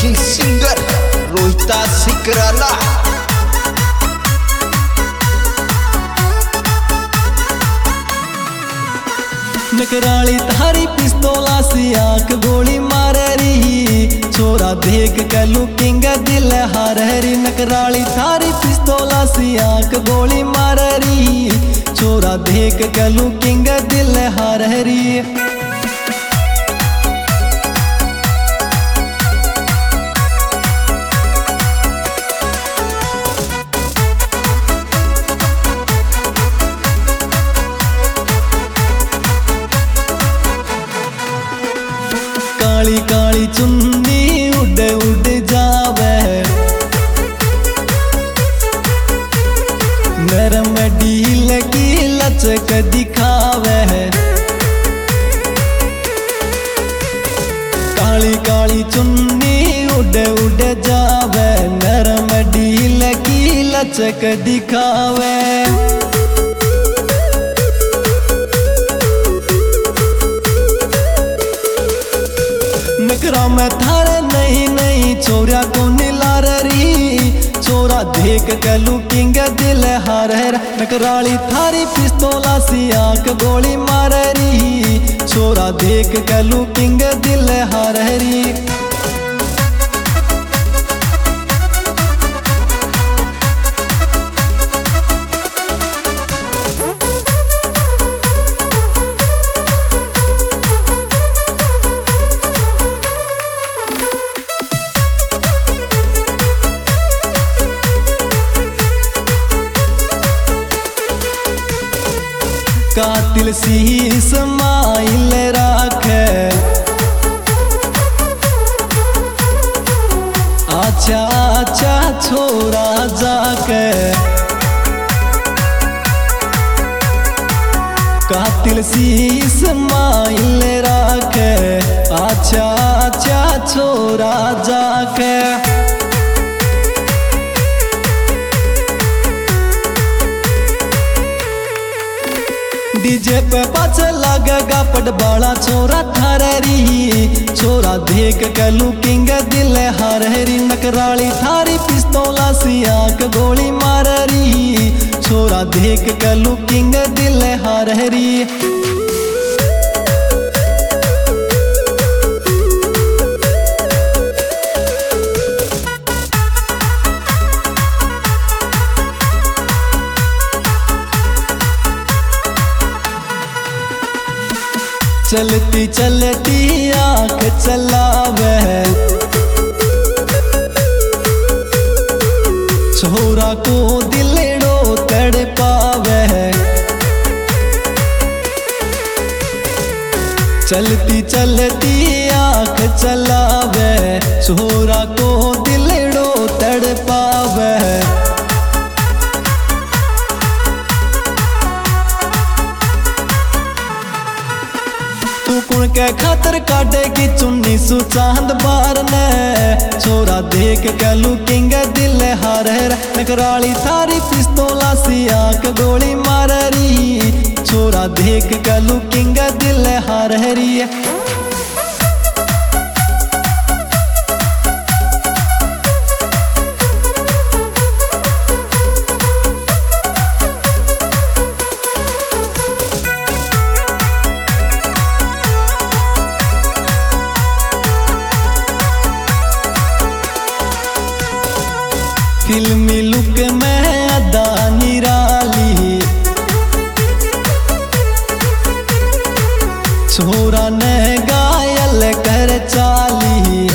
king singer Rohita Sikrala. नकराली थारी पिस्तौला सी आंख गोली मार रही, छोरा देख के लुकिंग दिल हार रही। नकराली थारी पिस्तौला सी आंख गोली मार रही, छोरा देख के लुकिंग दिल हार रही। काली काली चुन्नी उड़ उड़ जावे, नरम ढील की लचक दिखावे। काली काली चुन्नी उड़ उड़ जावे, नरम ढील की लचक दिखावे। नकरा में थारे नहीं नहीं छोरा को नीला रही, छोरा देख के लुकिंग दिल हार है। नकराली थारी पिस्तौला सी आंख गोली मार रही, छोरा देख के लुकिंग दिल हार है। कातिल सी स्माइल राखे, अच्छा अच्छा छोरा जाके। कातिल सी स्माइल राखे, अच्छा अच्छा छोरा जाके। डीजे पे पाछे लगेगा पटबाड़ा छोरा थारी, छोरा देख के लुकिंग दिल हार रही। नकराली थारी पिस्तौला सी आंख गोली मार रही, छोरा देख के लुकिंग दिल हार रही। चलती चलती आंख चलावे, छोरा को दिलड़ो तड़पावे। चलती चलती आंख चलावे, छोरा को दिलड़ो तड़पावे। कुण के खातर काटेगी चुन्नी सु चांद बार ने, छोरा देख के लुकिंग दिल हार है। नकराली थारी पिस्तौला सी आंख गोली मार रही, छोरा देख के लुकिंग दिल हार है। फिल्मी लुक में अदा निराली, छोरा ने घायल कर चाली।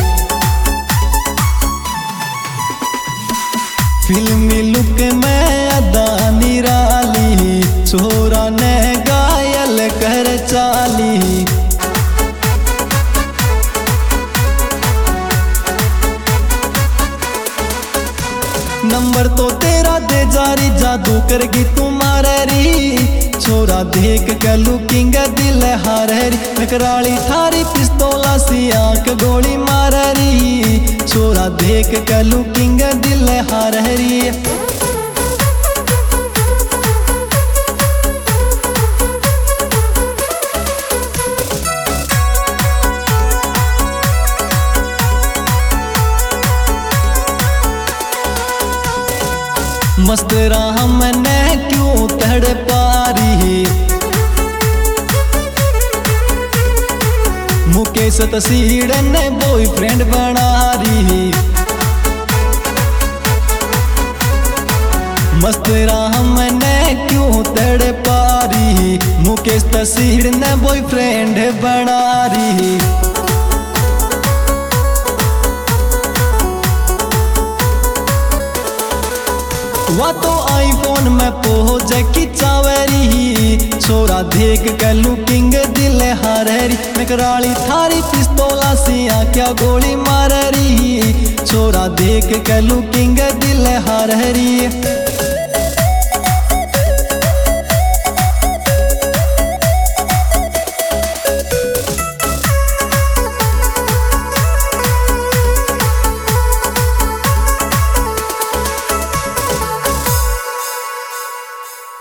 फिल्मी लुक में अदा निराली, छोरा ने घायल कर चाली। नंबर तो तेरा दे जारी, जादू करगी तुम्हारी, छोरा देख के लुकिंग दिल हार है। नकराली थारी पिस्तौला सी आंख गोली मार रही, छोरा देख के लुकिंग दिल हार है। मस्त राह मैंने क्यों तड़ पारी। मुकेश तसीड़ ने बॉयफ्रेंड बना रही। मस्त राह मैंने क्यों तड़ पारी। मुकेश तसीड़ ने बॉयफ्रेंड बना रही। वा तो आईफोन में पहुंच की चावेरी। छोरा देख के लुकिंग दिल हारेरी। नकराली थारी पिस्तौला सिया क्या गोली मारेरी। छोरा देख के लुकिंग दिल हारेरी।